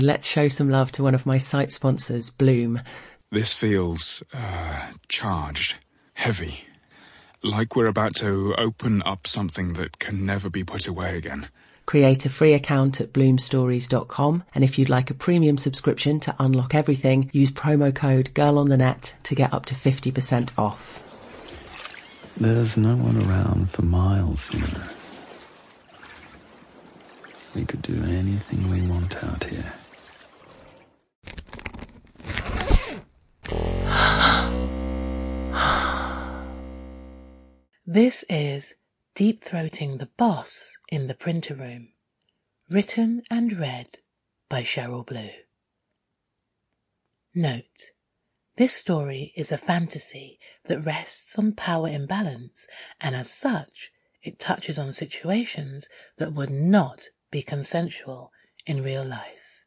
Let's show some love to one of my site sponsors, Bloom. This feels, charged, heavy, like we're about to open up something that can never be put away again. Create a free account at bloomstories.com, and if you'd like a premium subscription to unlock everything, use promo code GIRLONTHENET to get up to 50% off. There's no one around for miles, you know. We could do anything we want out here. This is Deep Throating the Boss in the Printer Room, written and read by Cheryl Blue. Note: this story is a fantasy that rests on power imbalance, and as such, it touches on situations that would not be consensual in real life.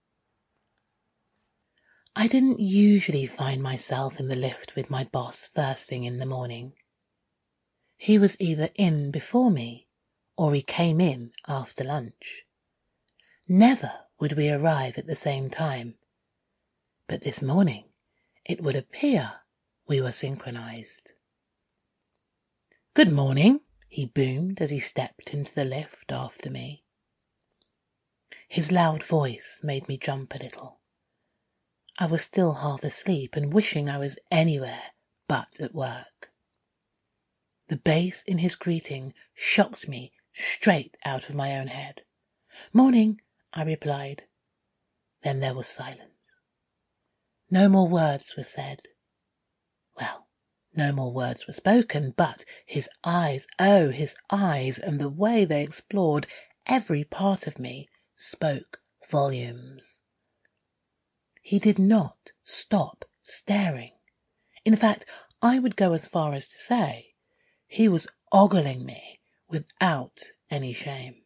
I didn't usually find myself in the lift with my boss first thing in the morning. He was either in before me, or he came in after lunch. Never would we arrive at the same time. But this morning, it would appear we were synchronized. "Good morning," he boomed as he stepped into the lift after me. His loud voice made me jump a little. I was still half asleep and wishing I was anywhere but at work. The bass in his greeting shocked me straight out of my own head. "Morning," I replied. Then there was silence. No more words were said. Well, no more words were spoken, but his eyes, oh, his eyes, and the way they explored every part of me spoke volumes. He did not stop staring. In fact, I would go as far as to say he was ogling me without any shame.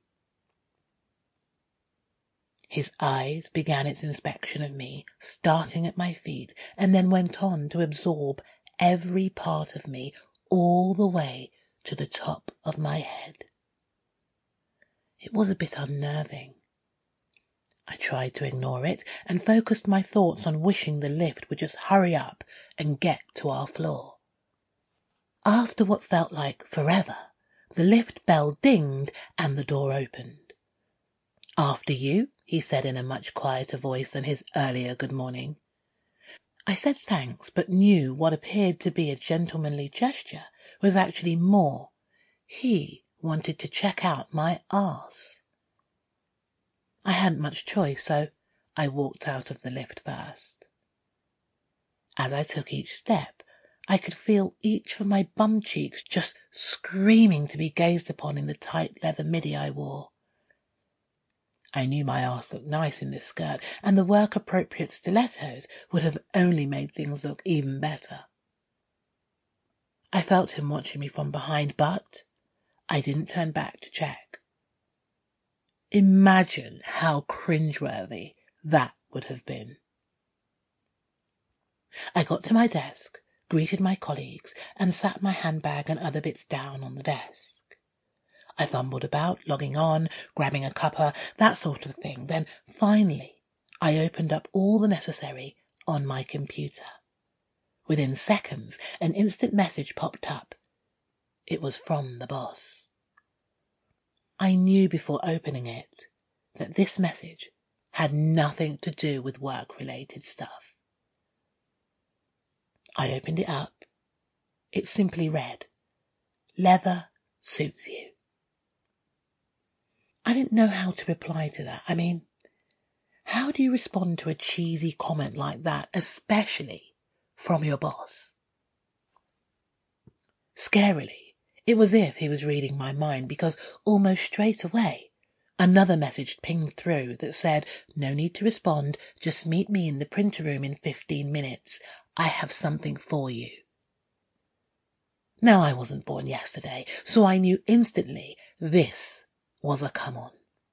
His eyes began its inspection of me, starting at my feet, and then went on to absorb every part of me all the way to the top of my head. It was a bit unnerving. I tried to ignore it and focused my thoughts on wishing the lift would just hurry up and get to our floor. After what felt like forever, the lift bell dinged and the door opened. "After you," he said in a much quieter voice than his earlier good morning. I said thanks, but knew what appeared to be a gentlemanly gesture was actually more. He wanted to check out my arse. I hadn't much choice, so I walked out of the lift first. As I took each step, I could feel each of my bum cheeks just screaming to be gazed upon in the tight leather midi I wore. I knew my arse looked nice in this skirt, and the work-appropriate stilettos would have only made things look even better. I felt him watching me from behind, but I didn't turn back to check. Imagine how cringeworthy that would have been. I got to my desk, greeted my colleagues, and sat my handbag and other bits down on the desk. I fumbled about, logging on, grabbing a cuppa, that sort of thing. Then, finally, I opened up all the necessary on my computer. Within seconds, an instant message popped up. It was from the boss. I knew before opening it that this message had nothing to do with work-related stuff. I opened it up. It simply read, "Leather suits you." I didn't know how to reply to that. I mean, how do you respond to a cheesy comment like that, especially from your boss? Scarily, it was as if he was reading my mind, because almost straight away, another message pinged through that said, "No need to respond, just meet me in the printer room in 15 minutes. I have something for you." Now, I wasn't born yesterday, so I knew instantly this was a come-on.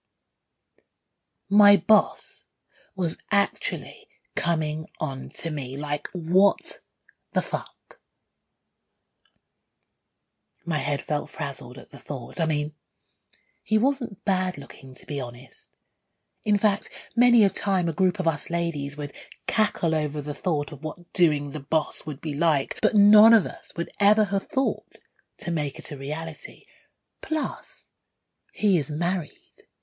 My boss was actually coming on to me. Like, what the fuck? My head felt frazzled at the thought. I mean, he wasn't bad looking, to be honest. In fact, many a time a group of us ladies would cackle over the thought of what doing the boss would be like, but none of us would ever have thought to make it a reality. Plus, he is married.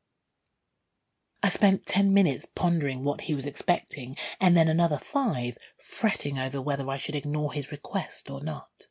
I spent 10 minutes pondering what he was expecting, and then another 5 fretting over whether I should ignore his request or not.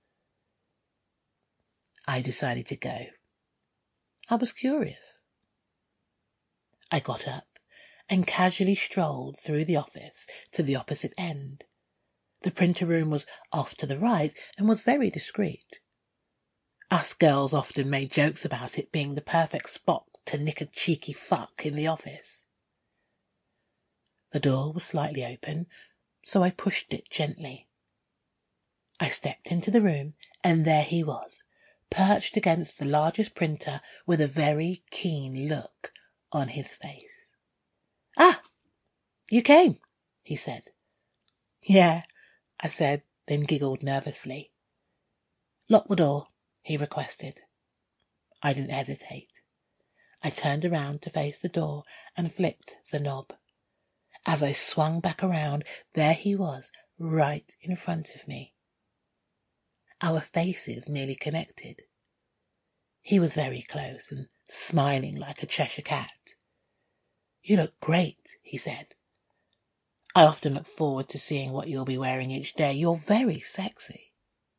I decided to go. I was curious. I got up and casually strolled through the office to the opposite end. The printer room was off to the right and was very discreet. Us girls often made jokes about it being the perfect spot to nick a cheeky fuck in the office. The door was slightly open, so I pushed it gently. I stepped into the room, and there he was, perched against the largest printer with a very keen look on his face. "Ah, you came," he said. "Yeah," I said, then giggled nervously. "Lock the door," he requested. I didn't hesitate. I turned around to face the door and flipped the knob. As I swung back around, there he was, right in front of me. Our faces nearly connected. He was very close and smiling like a Cheshire cat. "You look great," he said. "I often look forward to seeing what you'll be wearing each day. You're very sexy."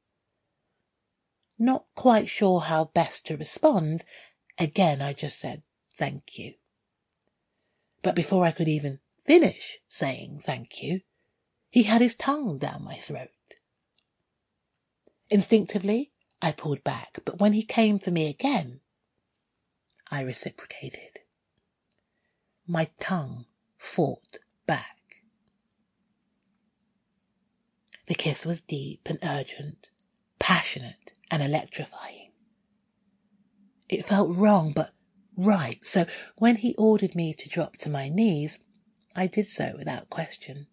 Not quite sure how best to respond, again I just said, "Thank you." But before I could even finish saying thank you, he had his tongue down my throat. Instinctively, I pulled back, but when he came for me again, I reciprocated. My tongue fought back. The kiss was deep and urgent, passionate and electrifying. It felt wrong, but right, so when he ordered me to drop to my knees, I did so without question.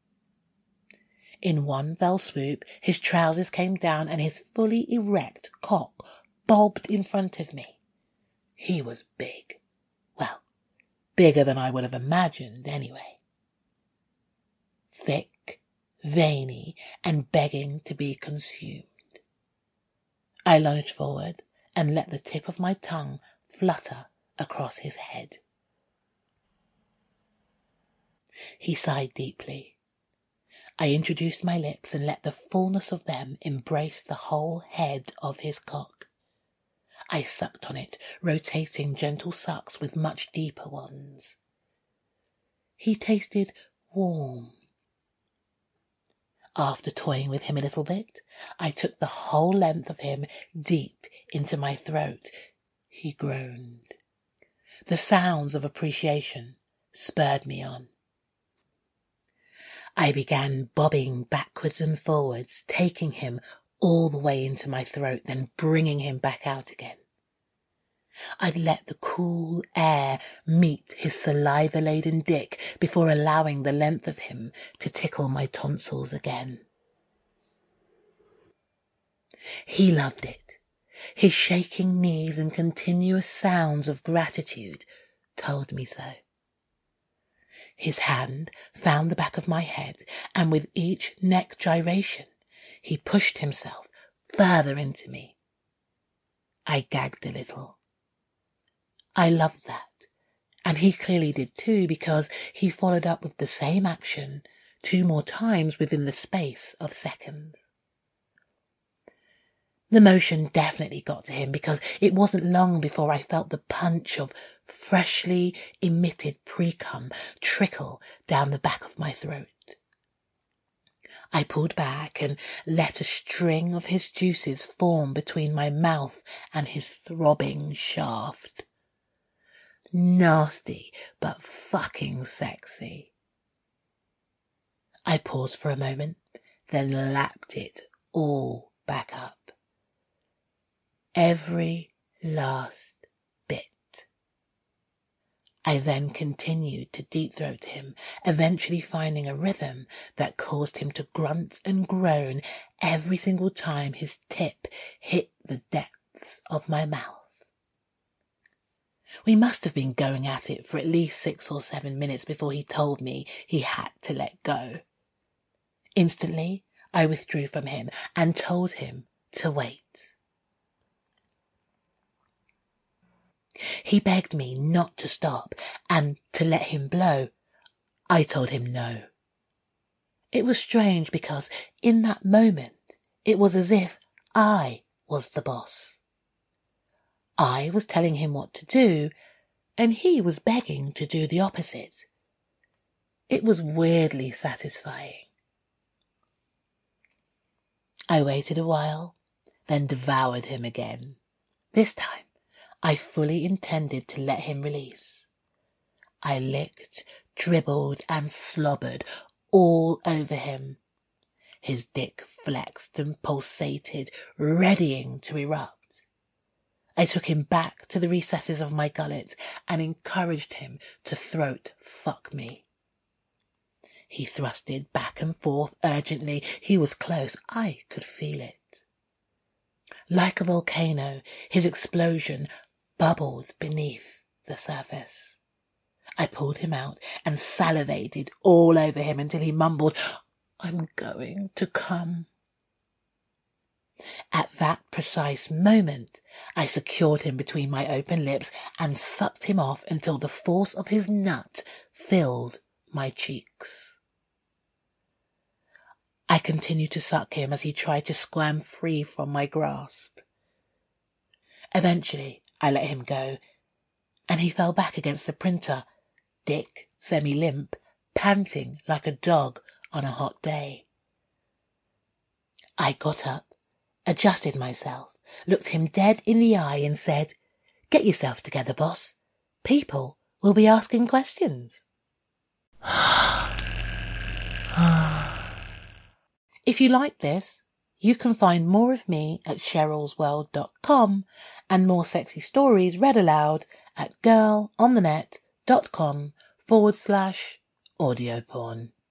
In one fell swoop, his trousers came down and his fully erect cock bobbed in front of me. He was big. Well, bigger than I would have imagined anyway. Thick, veiny, and begging to be consumed. I lunged forward and let the tip of my tongue flutter across his head. He sighed deeply. I introduced my lips and let the fullness of them embrace the whole head of his cock. I sucked on it, rotating gentle sucks with much deeper ones. He tasted warm. After toying with him a little bit, I took the whole length of him deep into my throat. He groaned. The sounds of appreciation spurred me on. I began bobbing backwards and forwards, taking him all the way into my throat, then bringing him back out again. I'd let the cool air meet his saliva-laden dick before allowing the length of him to tickle my tonsils again. He loved it. His shaking knees and continuous sounds of gratitude told me so. His hand found the back of my head, and with each neck gyration, he pushed himself further into me. I gagged a little. I loved that, and he clearly did too, because he followed up with the same action 2 more times within the space of seconds. The motion definitely got to him, because it wasn't long before I felt the punch of freshly emitted pre-cum trickle down the back of my throat. I pulled back and let a string of his juices form between my mouth and his throbbing shaft. Nasty, but fucking sexy. I paused for a moment, then lapped it all back up. Every last bit. I then continued to deep-throat him, eventually finding a rhythm that caused him to grunt and groan every single time his tip hit the depths of my mouth. We must have been going at it for at least 6 or 7 minutes before he told me he had to let go. Instantly, I withdrew from him and told him to wait. He begged me not to stop and to let him blow. I told him no. It was strange because in that moment it was as if I was the boss. I was telling him what to do, and he was begging to do the opposite. It was weirdly satisfying. I waited a while, then devoured him again. This time, I fully intended to let him release. I licked, dribbled, and slobbered all over him. His dick flexed and pulsated, readying to erupt. I took him back to the recesses of my gullet and encouraged him to throat fuck me. He thrusted back and forth urgently. He was close. I could feel it. Like a volcano, his explosion bubbled beneath the surface. I pulled him out and salivated all over him until he mumbled, "I'm going to come." At that precise moment, I secured him between my open lips and sucked him off until the force of his nut filled my cheeks. I continued to suck him as he tried to squirm free from my grasp. Eventually, I let him go, and he fell back against the printer, dick semi-limp, panting like a dog on a hot day. I got up, adjusted myself, looked him dead in the eye and said, "Get yourself together, boss. People will be asking questions." If you like this, you can find more of me at cherylsworld.com and more sexy stories read aloud at girlonthenet.com/audio porn.